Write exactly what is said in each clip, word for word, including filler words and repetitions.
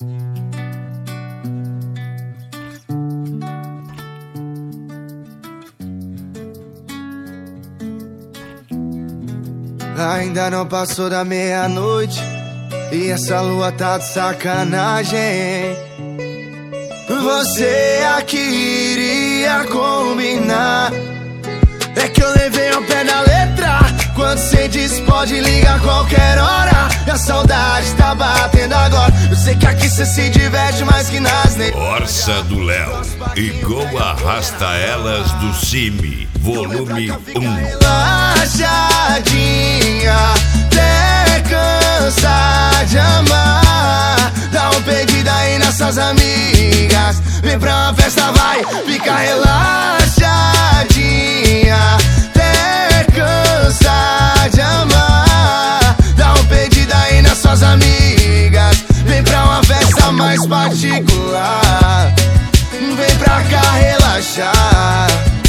Ainda não passou da meia-noite e essa lua tá de sacanagem. Você aqui iria combinar. É que eu levei ao pé da letra. Quando cê diz pode ligar qualquer hora, e a saudade tá batendo agora. Eu sei que aqui cê se diverte mais que nas nem. Orça do Léo e Go Arrasta Elas do Cime, volume um. Relaxadinha, até cansar de amar. Dá um pedido aí nessas amigas, vem pra uma festa, vai, fica relaxadinha, até cansar de amar. Dá um pedido aí nas suas amigas, vem pra uma festa mais particular. Vem pra cá relaxar.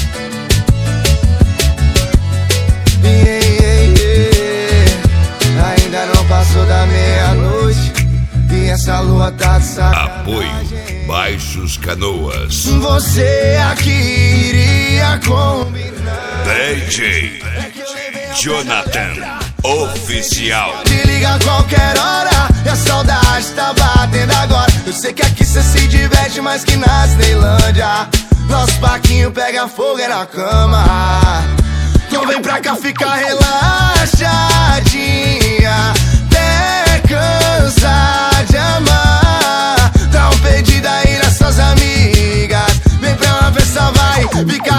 Yeah, yeah, yeah. Ainda não passou da meia-noite e essa lua tá de sacanagem. Apoio Baixos Canoas. Você aqui iria combinar. D J Jonathan Oficial. Te liga a qualquer hora e a saudade tá batendo agora. Eu sei que aqui cê se diverte mais que na Disneylândia. Nosso paquinho pega fogo é na cama. Então vem pra cá ficar relaxadinha, até cansar de amar. Dá um pedido aí nessas amigas, vem pra uma festa, vai, ficar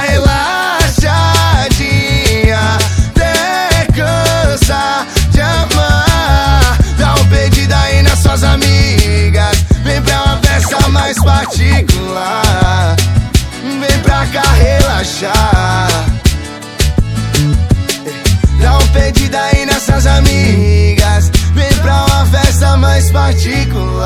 relaxadinha, até cansar de amar. Dá um pedido aí nas suas amigas, vem pra uma festa mais particular. Vem pra cá relaxar. Dá um pedido aí nessas amigas, vem pra uma festa mais particular.